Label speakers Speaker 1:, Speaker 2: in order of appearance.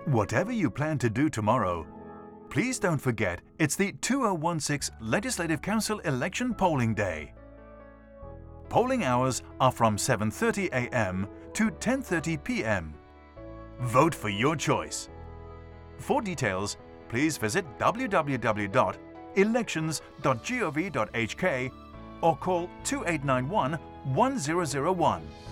Speaker 1: Whatever you plan to do tomorrow, please don't forget it's the 2016 Legislative Council Election Polling Day. Polling hours are from 7:30 a.m. to 10:30 p.m. Vote for your choice. For details, please visit www.elections.gov.hk or call 2891 1001.